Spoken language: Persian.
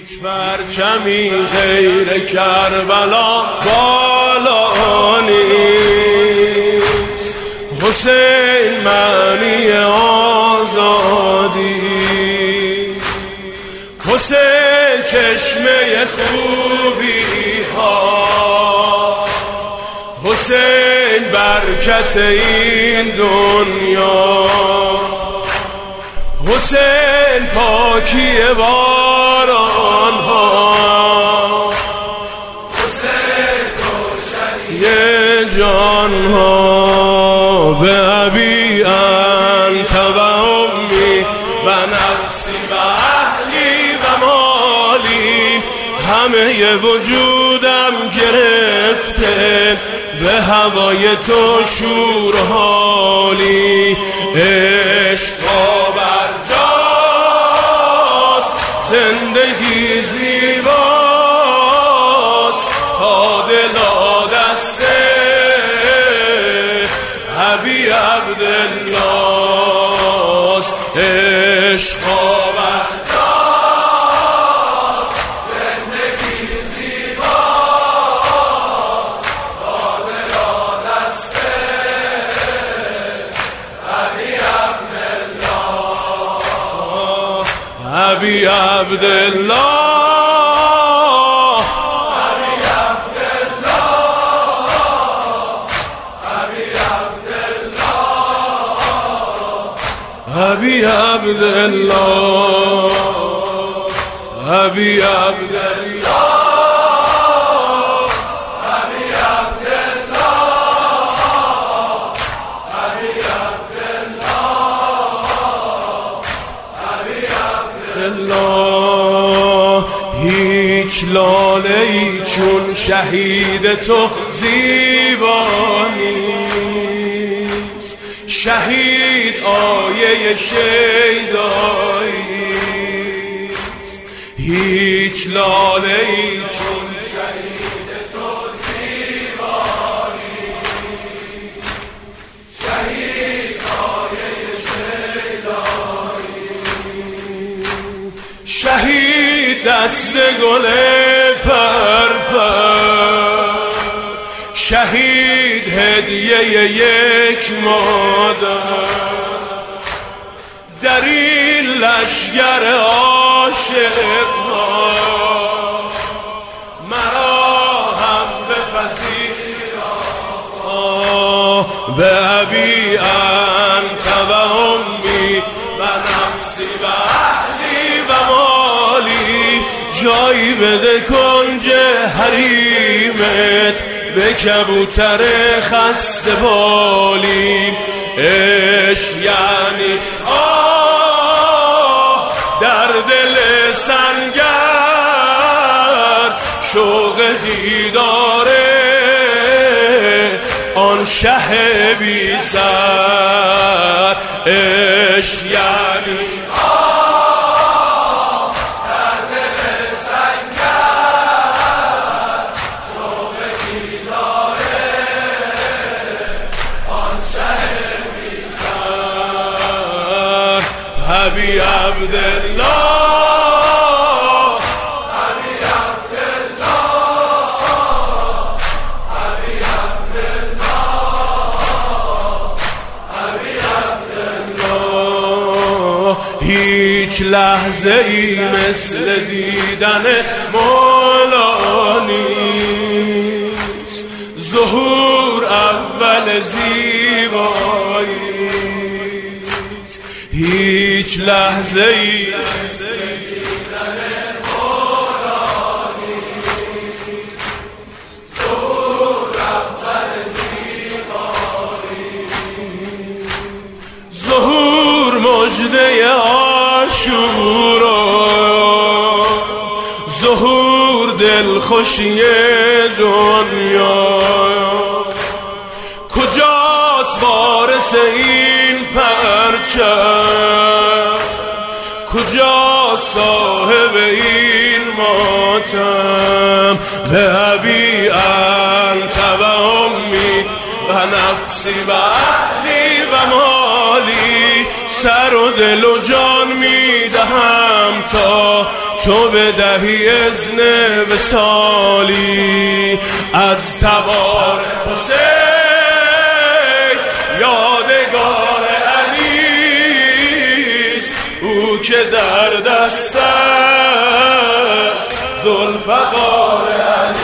هیچ پرچمی غیر کربلا بالا نیست. حسین معنی آزادی، حسین چشمه خوبی ها، حسین برکت این دنیا، حسین پاکی باران ها، حسین روشنی جان ها. به ابی انت و امی و نفسی و اهلی و مالی، همه وجودم گرفته به هوای تو شور حالی. عشقا برجاست، زندگی زیباست، تا دلا دسته ابی عبدالله است. عشقا برجاست، زندگی زیباست، تا دلا دسته ابی عبدالله. ابی عبدالله، ابی عبدالله، ابی عبدالله، ابی عبدالله، ابی عبدالله، ابی عبدالله. هیچ لاله‌ای چون شهید تو زیبا نیست. شهید آیه شیدایی است. هیچ لاله‌ای چون شهید تو زیبا نیست. شهید آیه شیدایی، شهید دست گل پرپر، شهید هدیه یک مادر. در این لشگر عاشق ها مرا هم بپذیر آقا. به ابی انت و امی و نفسی و اهلی و مالی، جایی بده کنج حریمت به کبوتر خسته بالی. عشق یعنی آه در دل سنگر، شوق دیداره آن شه بی سر. عشق یعنی ابی عبدالله، ابی عبدالله، ابی عبدالله، ابی عبدالله. هیچ لحظه ای مثل دیدن مولا نیست. ظهور اول زیبایی، هیچ لحظه ای ظهور مژده عاشورا، ظهور دلخوشی دنیا. کجاست وارث این پرچم، کجا صاحب این ماتم؟ به ابی انت و امی و نفسی و اهلی و مالی، سر و دل و جان میدهم تا تو بدهی اذن وصالی از تبار حسین یادگار علیست او که در دستش ذوالفقار علی